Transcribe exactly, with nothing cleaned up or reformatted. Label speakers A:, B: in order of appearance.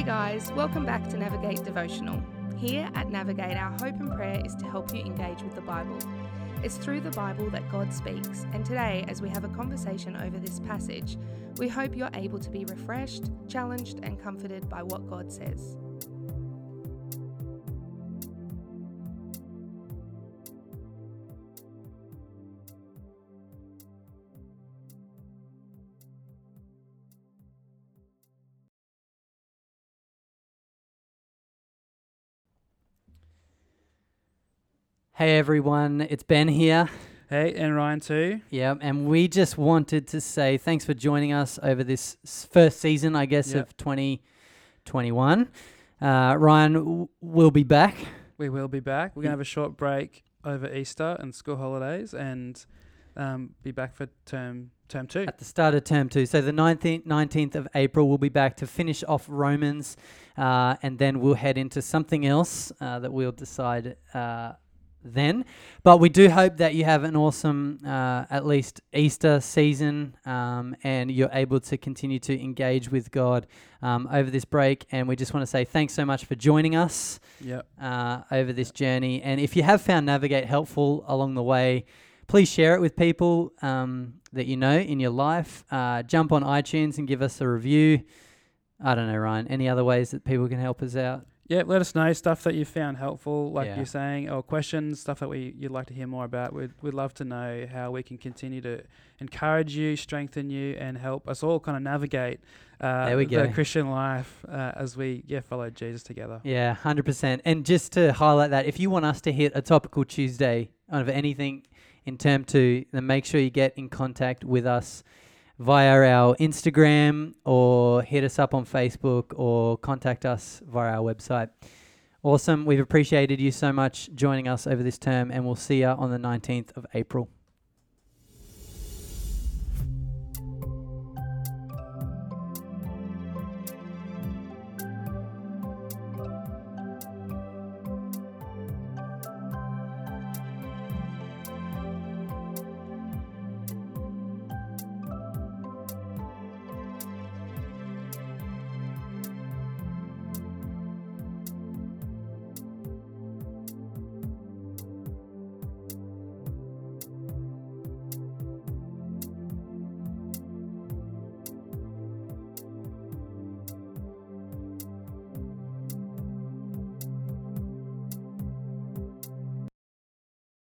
A: guys, welcome back to Navigate Devotional. Here at Navigate, our hope and prayer is to help you engage with the Bible. It's through the Bible that God speaks, and today, as we have a conversation over this passage, we hope you're able to be refreshed, challenged, and comforted by what God says.
B: Hey everyone, it's Ben here.
C: Hey, and Ryan too.
B: Yeah, and we just wanted to say thanks for joining us over this s- first season, I guess,
C: Yep.
B: of twenty twenty-one. Uh, Ryan w- will be back.
C: We will be back. We're going to have a short break over Easter and school holidays and um, be back for term term two.
B: At the start of term two. So the nineteenth, nineteenth of April, we'll be back to finish off Romans, uh, and then we'll head into something else uh, that we'll decide uh, then. But we do hope that you have an awesome, uh, at least Easter season, um, and you're able to continue to engage with God um, over this break. And we just want to say thanks so much for joining us
C: Yep.
B: uh, over this journey. And if you have found Navigate helpful along the way, please share it with people um, that you know in your life. Uh, jump on iTunes and give us a review. I don't know, Ryan, any other ways that people can help us out?
C: Yeah, let us know stuff that you found helpful, like
B: Yeah.
C: you're saying, or questions, stuff that we you'd like to hear more about. We'd, we'd love to know how we can continue to encourage you, strengthen you, and help us all kind of navigate uh,
B: There we
C: the
B: go.
C: Christian life uh, as we yeah follow Jesus together.
B: Yeah, one hundred percent. And just to highlight that, if you want us to hit a topical Tuesday of anything in term two, then make sure you get in contact with us via our Instagram or hit us up on Facebook or contact us via our website. Awesome. We've appreciated you so much joining us over this term, and we'll see you on the nineteenth of April.